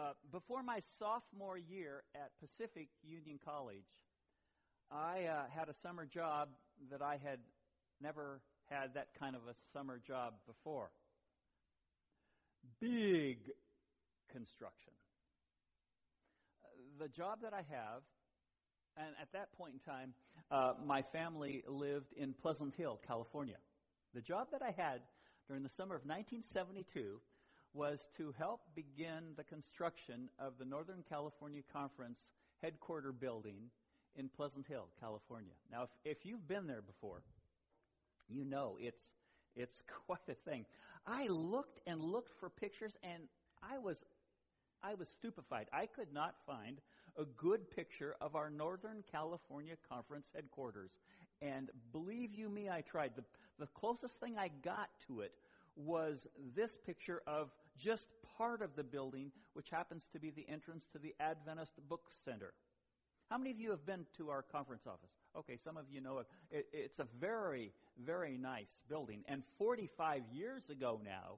Before my sophomore year at Pacific Union College, I had a summer job that I had never had that kind of a summer job before. Big construction. The job that I have, and at that point in time, my family lived in Pleasant Hill, California. The job that I had during the summer of 1972 was to help begin the construction of the Northern California Conference headquarter building in Pleasant Hill, California. Now, if you've been there before, you know it's quite a thing. I looked and looked for pictures, and I was stupefied. I could not find a good picture of our Northern California Conference headquarters. And believe you me, I tried. The closest thing I got to it was this picture of just part of the building, which happens to be the entrance to the Adventist Book Center. How many of you have been to our conference office? Okay, some of you know it. It's a very, very nice building. And 45 years ago now,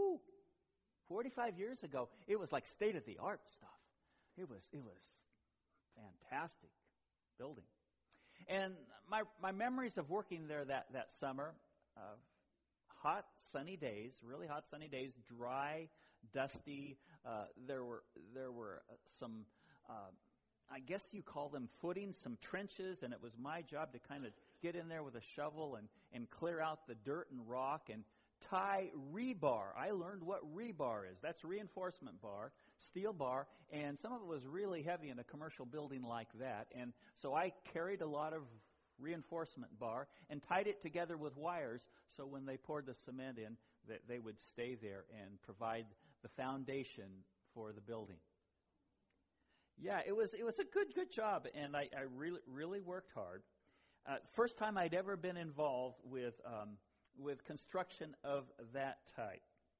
45 years ago, it was like state-of-the-art stuff. It was fantastic building. And my memories of working there that summer, hot, sunny days, really hot, sunny days, dry, dusty. There were some, I guess you call them footings, some trenches, and it was my job to kind of get in there with a shovel and clear out the dirt and rock and tie rebar. I learned what rebar is. That's reinforcement bar, steel bar, and some of it was really heavy in a commercial building like that. And so I carried a lot of reinforcement bar and tied it together with wires so when they poured the cement in, that they would stay there and provide the foundation for the building. Yeah, it was a good job, and I really worked hard. First time I'd ever been involved with construction of that type.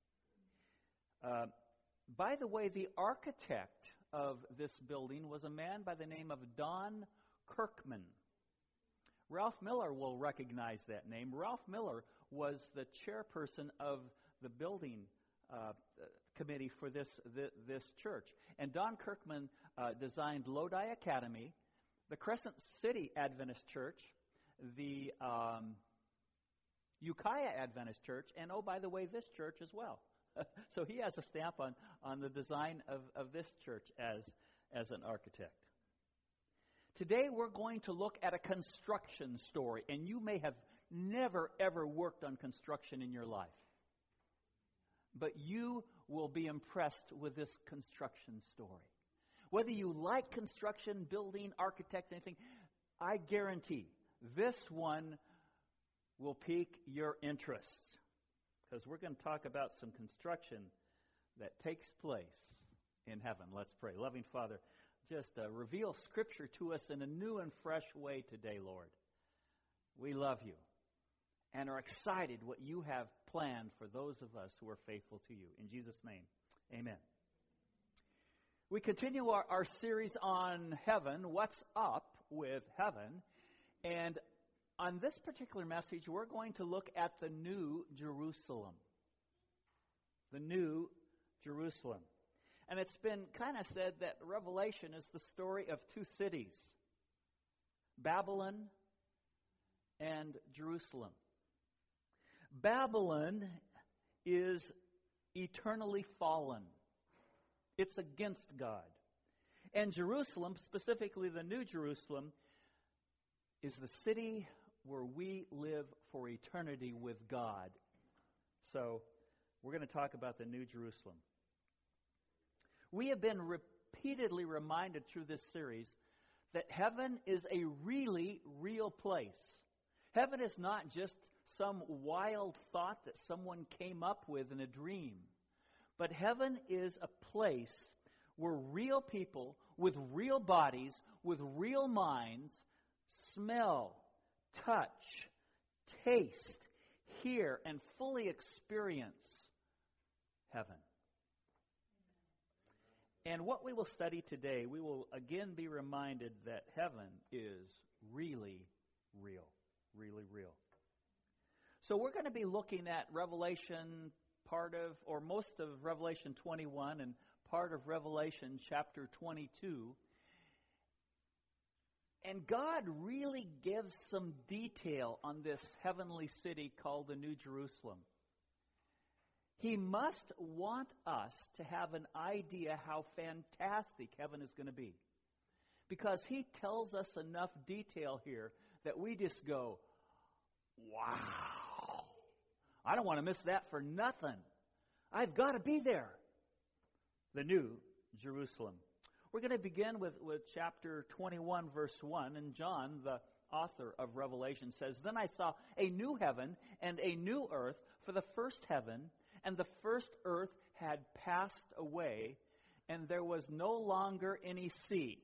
By the way, the architect of this building was a man by the name of Don Kirkman. Ralph Miller will recognize that name. Ralph Miller was the chairperson of the building committee for this church. And Don Kirkman designed Lodi Academy, the Crescent City Adventist Church, the Ukiah Adventist Church, and oh, by the way, this church as well. So he has a stamp on the design of this church as an architect. Today we're going to look at a construction story, and you may have never, ever worked on construction in your life. But you will be impressed with this construction story. Whether you like construction, building, architect, anything, I guarantee this one will pique your interest. Because we're going to talk about some construction that takes place in heaven. Let's pray. Loving Father, just reveal Scripture to us in a new and fresh way today, Lord. We love you and are excited what you have planned for those of us who are faithful to you. In Jesus' name, amen. We continue our series on heaven, what's up with heaven. And on this particular message, we're going to look at the New Jerusalem. The New Jerusalem. And it's been kind of said that Revelation is the story of two cities, Babylon and Jerusalem. Babylon is eternally fallen. It's against God. And Jerusalem, specifically the New Jerusalem, is the city where we live for eternity with God. So we're going to talk about the New Jerusalem. We have been repeatedly reminded through this series that heaven is a really real place. Heaven is not just some wild thought that someone came up with in a dream. But heaven is a place where real people with real bodies, with real minds, smell, touch, taste, hear, and fully experience heaven. And what we will study today, we will again be reminded that heaven is really real. Really real. So we're going to be looking at Revelation, part of, or most of Revelation 21 and part of Revelation chapter 22. And God really gives some detail on this heavenly city called the New Jerusalem. He must want us to have an idea how fantastic heaven is going to be. Because he tells us enough detail here that we just go, wow. I don't want to miss that for nothing. I've got to be there. The New Jerusalem. We're going to begin with chapter 21, verse 1. And John, the author of Revelation, says, "Then I saw a new heaven and a new earth, for the first heaven and the first earth had passed away, and there was no longer any sea."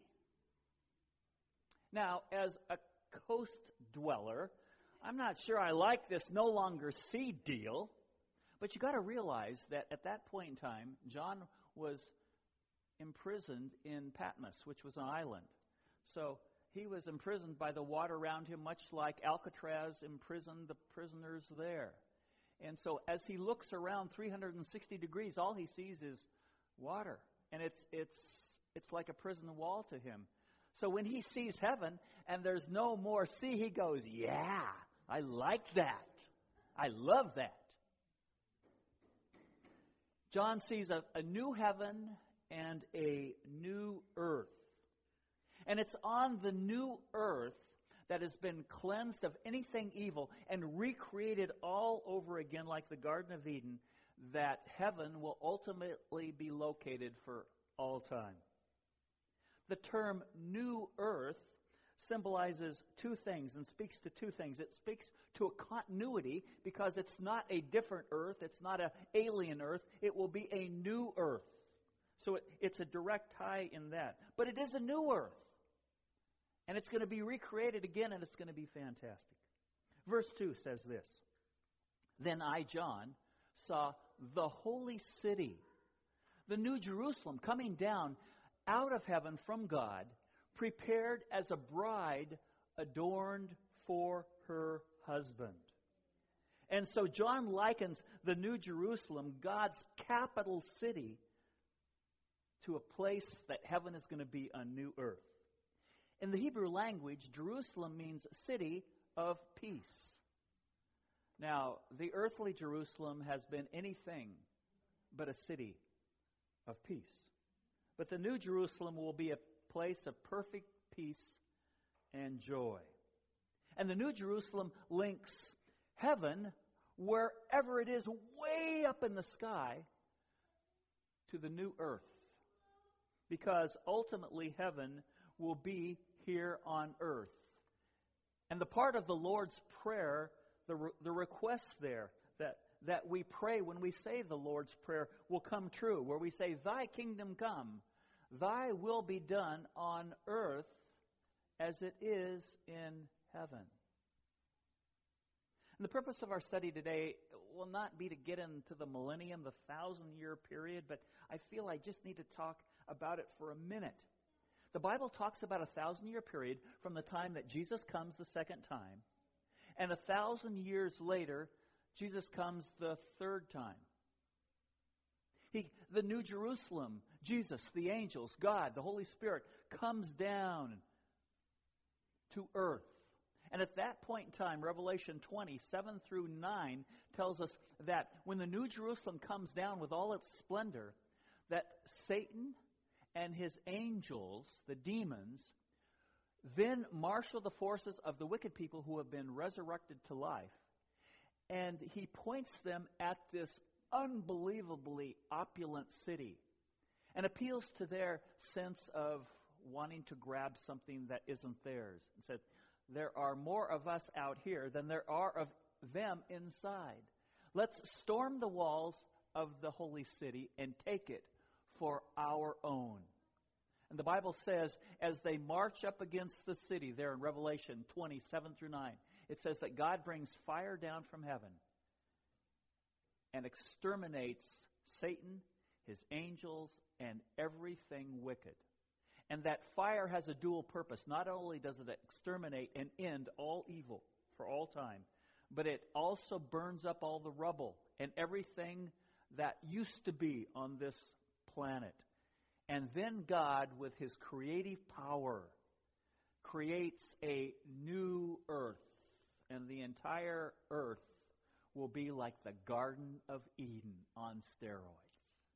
Now, as a coast dweller, I'm not sure I like this no longer sea deal, but you got to realize that at that point in time, John was imprisoned in Patmos, which was an island. So he was imprisoned by the water around him, much like Alcatraz imprisoned the prisoners there. And so as he looks around 360 degrees, all he sees is water. And it's like a prison wall to him. So when he sees heaven and there's no more sea, he goes, yeah, I like that. I love that. John sees a new heaven and a new earth. And it's on the new earth that has been cleansed of anything evil and recreated all over again like the Garden of Eden that heaven will ultimately be located for all time. The term new earth symbolizes two things and speaks to two things. It speaks to a continuity because it's not a different earth. It's not an alien earth. It will be a new earth. So it's a direct tie in that. But it is a new earth. And it's going to be recreated again, and it's going to be fantastic. Verse 2 says this, "Then I, John, saw the holy city, the New Jerusalem, coming down out of heaven from God, prepared as a bride adorned for her husband." And so John likens the New Jerusalem, God's capital city, to a place that heaven is going to be a new earth. In the Hebrew language, Jerusalem means city of peace. Now, the earthly Jerusalem has been anything but a city of peace. But the New Jerusalem will be a place of perfect peace and joy. And the New Jerusalem links heaven, wherever it is, way up in the sky, to the new earth. Because ultimately heaven will be here on earth. And the part of the Lord's Prayer, the request there that we pray when we say the Lord's Prayer will come true, where we say, "Thy kingdom come, thy will be done on earth as it is in heaven." And the purpose of our study today will not be to get into the millennium, the 1,000-year period, but I feel I just need to talk about it for a minute. The Bible talks about a 1,000-year period from the time that Jesus comes the second time, and 1,000 years later, Jesus comes the third time. The New Jerusalem, Jesus, the angels, God, the Holy Spirit, comes down to earth. And at that point in time, Revelation 20, 7 through 9, tells us that when the New Jerusalem comes down with all its splendor, that Satan and his angels, the demons, then marshal the forces of the wicked people who have been resurrected to life. And he points them at this unbelievably opulent city and appeals to their sense of wanting to grab something that isn't theirs. And says, there are more of us out here than there are of them inside. Let's storm the walls of the holy city and take it for our own. And the Bible says, as they march up against the city there in Revelation 20, 7 through 9, it says that God brings fire down from heaven and exterminates Satan, his angels, and everything wicked. And that fire has a dual purpose. Not only does it exterminate and end all evil for all time, but it also burns up all the rubble and everything that used to be on this planet. And then God, with his creative power, creates a new earth. And the entire earth will be like the Garden of Eden on steroids.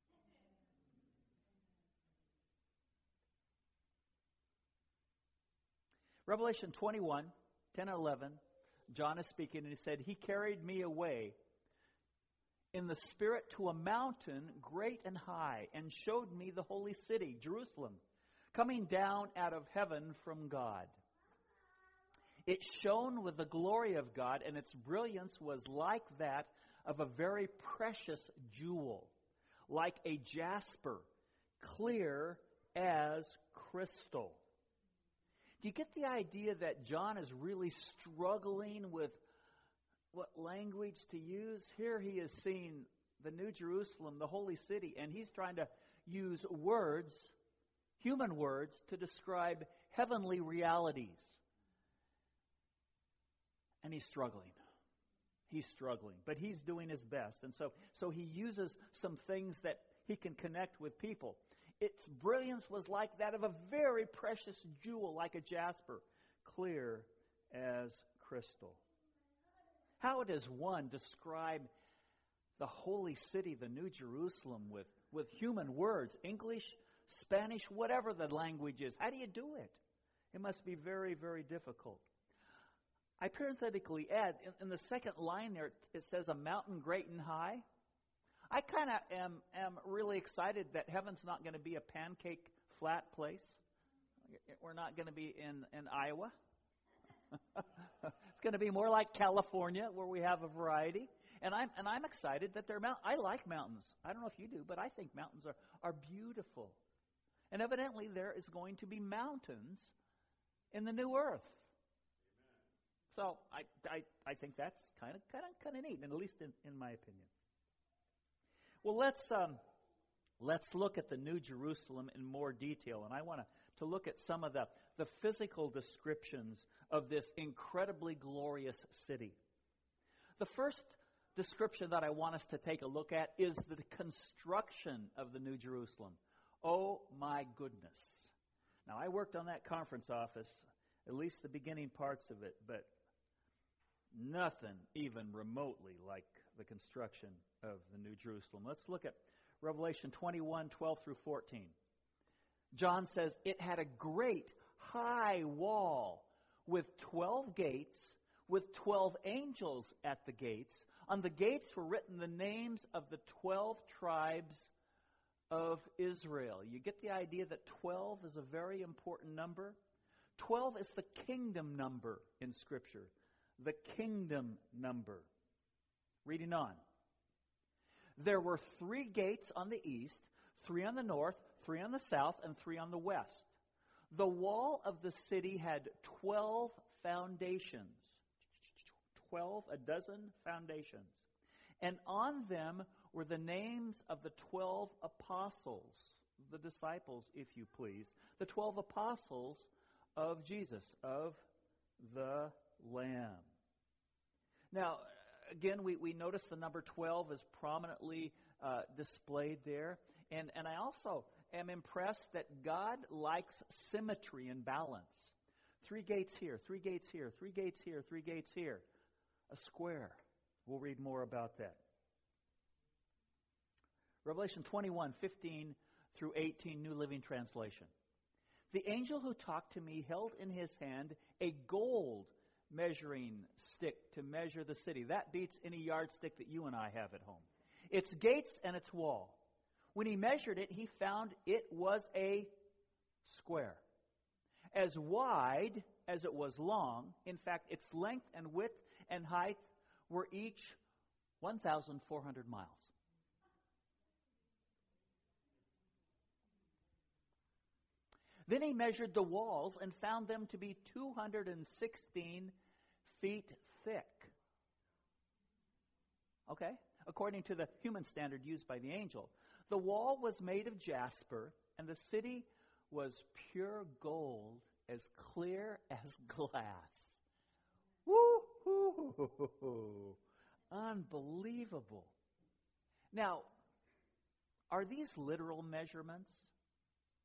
Revelation 21, 10 and 11, John is speaking, and he said, "He carried me away in the Spirit to a mountain great and high, and showed me the holy city, Jerusalem, coming down out of heaven from God. It shone with the glory of God, and its brilliance was like that of a very precious jewel, like a jasper, clear as crystal." Do you get the idea that John is really struggling with what language to use? Here he is seeing the New Jerusalem, the holy city, and he's trying to use words, human words, to describe heavenly realities. And he's struggling. He's struggling, but he's doing his best. And so he uses some things that he can connect with people. Its brilliance was like that of a very precious jewel, like a jasper, clear as crystal. How does one describe the holy city, the New Jerusalem, with human words, English, Spanish, whatever the language is? How do you do it? It must be very, very difficult. I parenthetically add, in the second line there, it says a mountain great and high. I kind of am really excited that heaven's not going to be a pancake flat place. We're not going to be in Iowa. It's going to be more like California, where we have a variety. And I'm excited that they're mountains. I like mountains. I don't know if you do, but I think mountains are beautiful. And evidently there is going to be mountains in the new earth. So I think that's kind of neat, and at least in my opinion. Well, let's look at the New Jerusalem in more detail, and I want to look at some of the physical descriptions of this incredibly glorious city. The first description that I want us to take a look at is the construction of the New Jerusalem. Oh my goodness. Now, I worked on that conference office, at least the beginning parts of it, but nothing even remotely like the construction of the New Jerusalem. Let's look at Revelation 21, 12 through 14. John says, "It had a great high wall with 12 gates, with 12 angels at the gates. On the gates were written the names of the 12 tribes of Israel." You get the idea that 12 is a very important number? 12 is the kingdom number in Scripture. The kingdom number. Reading on. "There were 3 gates on the east, 3 on the north, 3 on the south, and 3 on the west. The wall of the city had 12 foundations." 12 foundations. "And on them were the names of the 12 apostles," the disciples, if you please, the 12 apostles of Jesus, of the Lamb. Now, again, we notice the number 12 is prominently displayed there. And I also am impressed that God likes symmetry and balance. 3 gates here, 3 gates here, 3 gates here, 3 gates here. A square. We'll read more about that. Revelation 21, 15 through 18, New Living Translation. "The angel who talked to me held in his hand a gold measuring stick to measure the city." That beats any yardstick that you and I have at home. "Its gates and its wall. When he measured it, he found it was a square, as wide as it was long. In fact, its length and width and height were each 1,400 miles. Then he measured the walls and found them to be 216 feet thick." Okay? According to the human standard used by the angel. "The wall was made of jasper, and the city was pure gold, as clear as glass." Woo-hoo! Unbelievable. Now, are these literal measurements?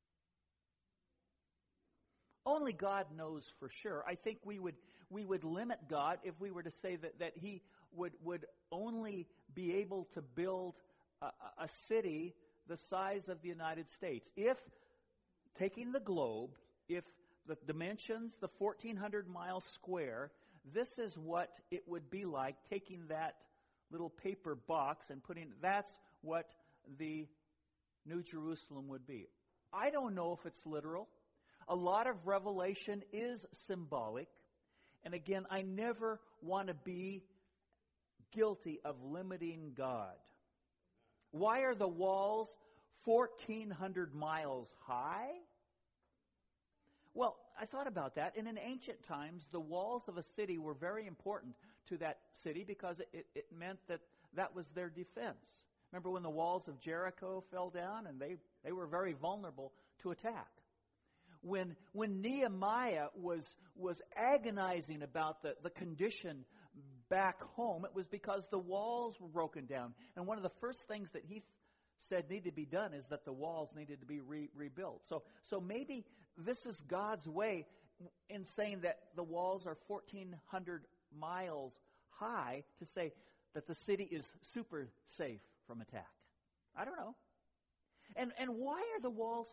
Only God knows for sure. I think we would limit God if we were to say that He would only be able to build a city the size of the United States. If, taking the globe, if the dimensions, the 1,400 miles square, this is what it would be like taking that little paper box and that's what the New Jerusalem would be. I don't know if it's literal. A lot of Revelation is symbolic. And again, I never want to be guilty of limiting God. Why are the walls 1,400 miles high? Well, I thought about that, and in ancient times, the walls of a city were very important to that city because it meant that was their defense. Remember when the walls of Jericho fell down, and they were very vulnerable to attack. When Nehemiah was agonizing about the condition back home, it was because the walls were broken down. And one of the first things that he said needed to be done is that the walls needed to be rebuilt. So maybe this is God's way in saying that the walls are 1,400 miles high to say that the city is super safe from attack. I don't know. And why are the walls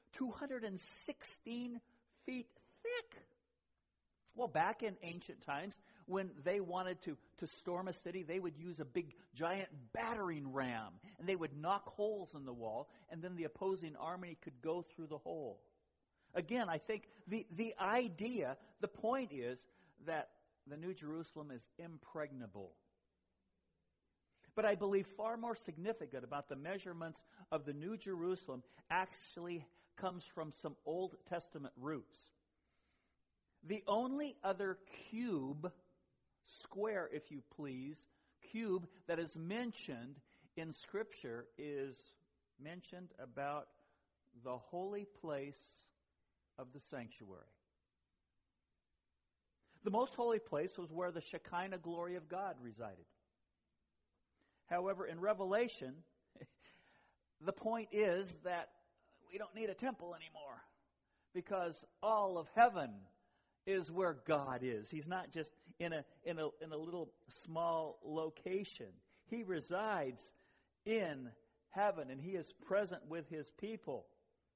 216 feet thick? Well, back in ancient times, when they wanted to storm a city, they would use a big, giant battering ram, and they would knock holes in the wall, and then the opposing army could go through the hole. Again, I think the idea, the point is that the New Jerusalem is impregnable. But I believe far more significant about the measurements of the New Jerusalem actually comes from some Old Testament roots. The only other square, if you please, cube that is mentioned in Scripture is mentioned about the holy place of the sanctuary. The most holy place was where the Shekinah glory of God resided. However, in Revelation, the point is that we don't need a temple anymore because all of heaven is where God is. He's not just in a little small location. He resides in heaven, and He is present with His people.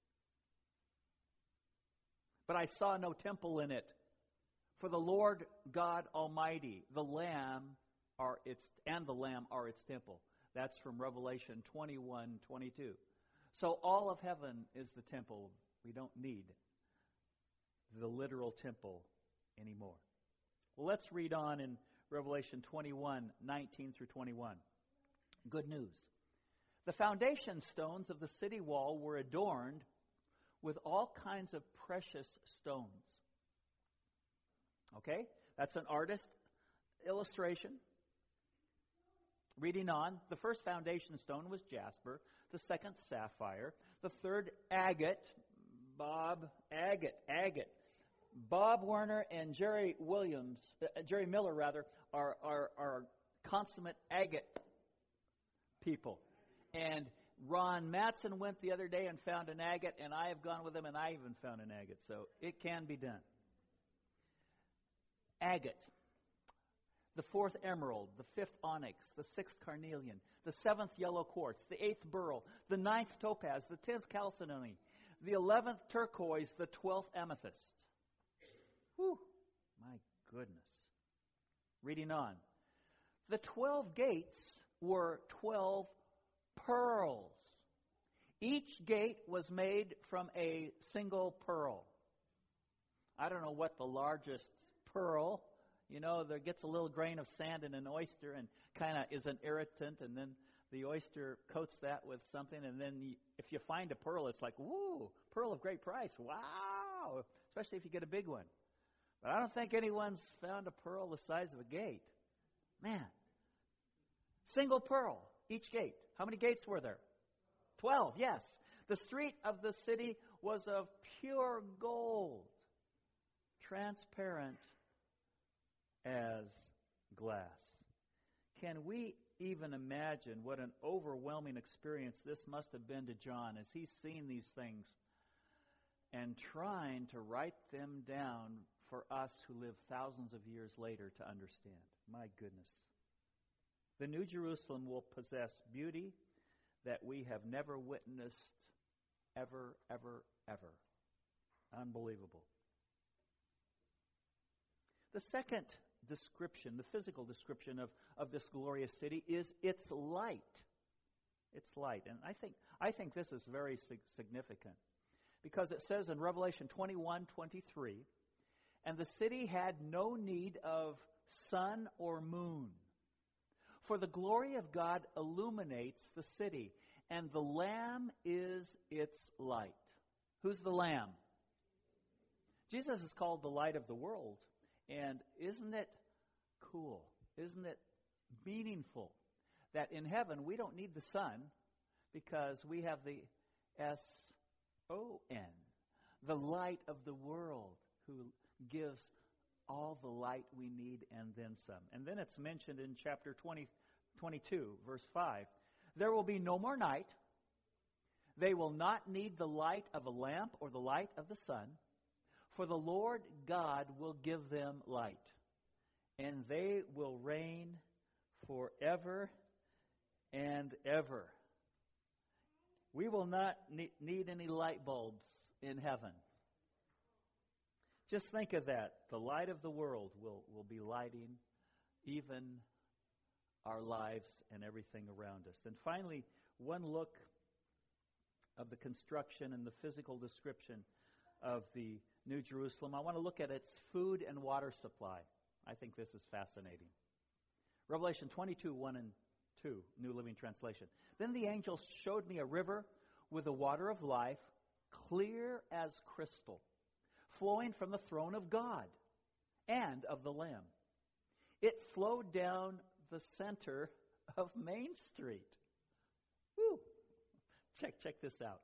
But I saw no temple in it, for the Lord God Almighty, the Lamb are its temple. That's from Revelation 21:22. So all of heaven is the temple. We don't need the literal temple anymore. Well, let's read on in Revelation 21:19 through 21. Good news. The foundation stones of the city wall were adorned with all kinds of precious stones. Okay? That's an artist illustration. Reading on, the first foundation stone was jasper, the second sapphire, the third agate. Bob Werner and Jerry Miller are consummate agate people. And Ron Mattson went the other day and found an agate, and I have gone with him, and I even found an agate. So it can be done. Agate. The fourth emerald, the fifth onyx, the sixth carnelian, the seventh yellow quartz, the eighth beryl, the ninth topaz, the 10th chalcedony, the 11th turquoise, the 12th amethyst. Whew, my goodness. Reading on. The 12 gates were 12 pearls. Each gate was made from a single pearl. I don't know what the largest pearl, there gets a little grain of sand in an oyster and kind of is an irritant, and then the oyster coats that with something, and then if you find a pearl, it's like, woo, pearl of great price, wow, especially if you get a big one. But I don't think anyone's found a pearl the size of a gate. Man, single pearl, each gate. How many gates were there? 12, yes. The street of the city was of pure gold, transparent as glass. Can we even imagine what an overwhelming experience this must have been to John as he's seen these things and trying to write them down for us who live thousands of years later to understand. My goodness. The New Jerusalem will possess beauty that we have never witnessed ever, ever, ever. Unbelievable. The second description, the physical description of this glorious city is its light. Its light. And I think this is very significant because it says in Revelation 21:23, and the city had no need of sun or moon, for the glory of God illuminates the city, and the Lamb is its light. Who's the Lamb? Jesus is called the light of the world. And isn't it cool? Isn't it meaningful that in heaven we don't need the sun because we have the S-O-N, the light of the world, who gives all the light we need and then some. And then it's mentioned in chapter 22, verse 5. There will be no more night. They will not need the light of a lamp or the light of the sun, for the Lord God will give them light, and they will reign forever and ever. We will not need any light bulbs in heaven. Just think of that. The light of the world will be lighting even our lives and everything around us. And finally, one look of the construction and the physical description of the New Jerusalem. I want to look at its food and water supply. I think this is fascinating. Revelation 22:1 and 2, New Living Translation. Then the angel showed me a river with the water of life, clear as crystal, flowing from the throne of God and of the Lamb. It flowed down the center of Main Street. Woo! Check this out.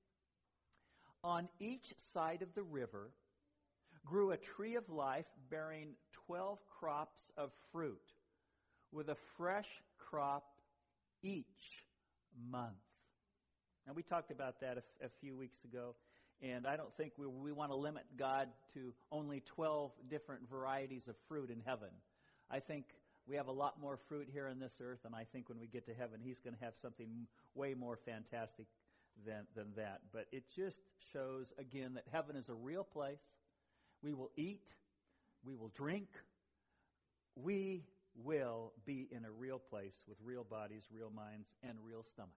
On each side of the river grew a tree of life bearing 12 crops of fruit, with a fresh crop each month. And we talked about that a few weeks ago, and I don't think we want to limit God to only 12 different varieties of fruit in heaven. I think we have a lot more fruit here on this earth, and I think when we get to heaven, He's going to have something way more fantastic than that. But it just shows, again, that heaven is a real place. We will eat. We will drink. We will be in a real place with real bodies, real minds, and real stomachs.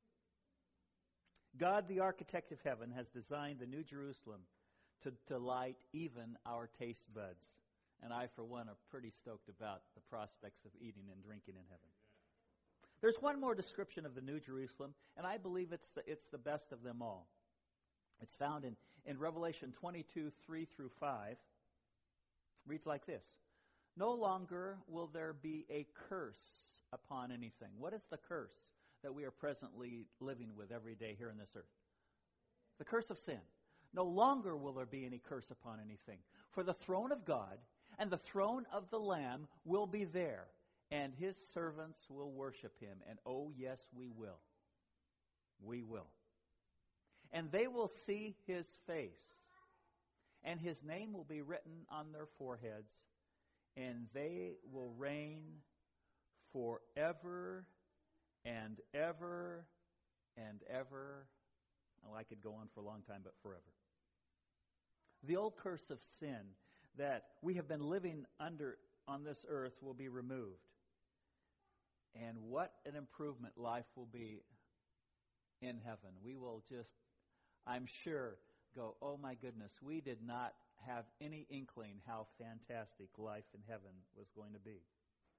God, the architect of heaven, has designed the New Jerusalem to delight even our taste buds. And I, for one, are pretty stoked about the prospects of eating and drinking in heaven. There's one more description of the New Jerusalem, and I believe it's the best of them all. It's found in Revelation 22:3-5. Reads like this. No longer will there be a curse upon anything. What is the curse that we are presently living with every day here on this earth? The curse of sin. No longer will there be any curse upon anything. For the throne of God and the throne of the Lamb will be there, and His servants will worship Him. And oh, yes, we will. We will. And they will see His face, and His name will be written on their foreheads, and they will reign forever and ever and ever. Oh, I could go on for a long time, but forever. The old curse of sin that we have been living under on this earth will be removed. And what an improvement life will be in heaven. We will just, I'm sure, go, oh my goodness, we did not have any inkling how fantastic life in heaven was going to be.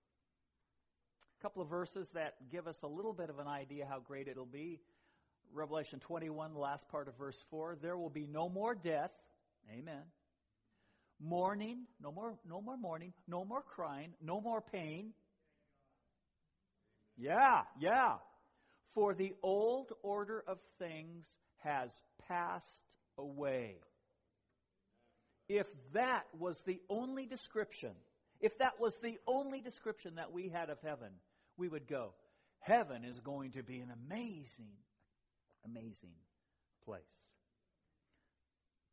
A couple of verses that give us a little bit of an idea how great it'll be. Revelation 21, the last part of verse 4. There will be no more death. Amen. Mourning, no more mourning, no more crying, no more pain. Yeah. For the old order of things has passed away. If that was the only description, that we had of heaven, we would go, heaven is going to be an amazing, amazing place.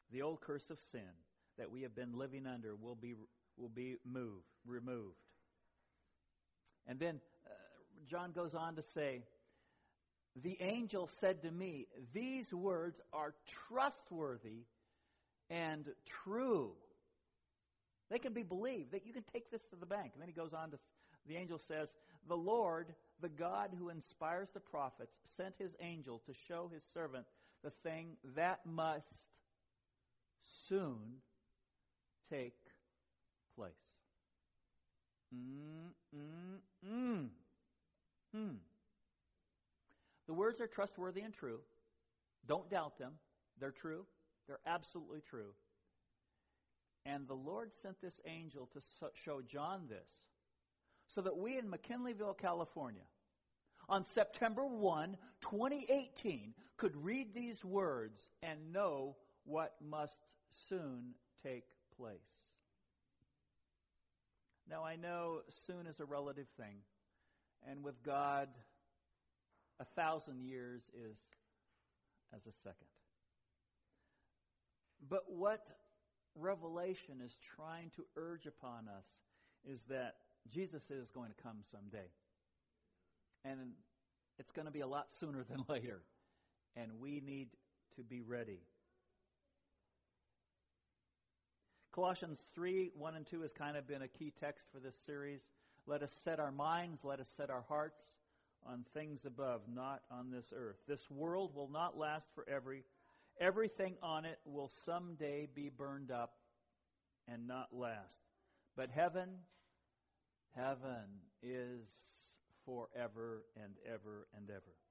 The old curse of sin that we have been living under will be removed. And then John goes on to say, the angel said to me, these words are trustworthy and true. They can be believed. That you can take this to the bank. And then he goes on to, the angel says, the Lord, the God who inspires the prophets, sent his angel to show his servant the thing that must soon take place. The words are trustworthy and true. Don't doubt them. They're true. They're absolutely true. And the Lord sent this angel to show John this, so that we in McKinleyville, California, on September 1, 2018, could read these words and know what must soon take place. Now, I know soon is a relative thing, and with God, 1,000 years is as a second. But what Revelation is trying to urge upon us is that Jesus is going to come someday. And it's going to be a lot sooner than later. And we need to be ready. Colossians 3, 1 and 2 has kind of been a key text for this series. Let us set our minds, let us set our hearts on things above, not on this earth. This world will not last forever. Everything on it will someday be burned up and not last. But heaven is forever and ever and ever.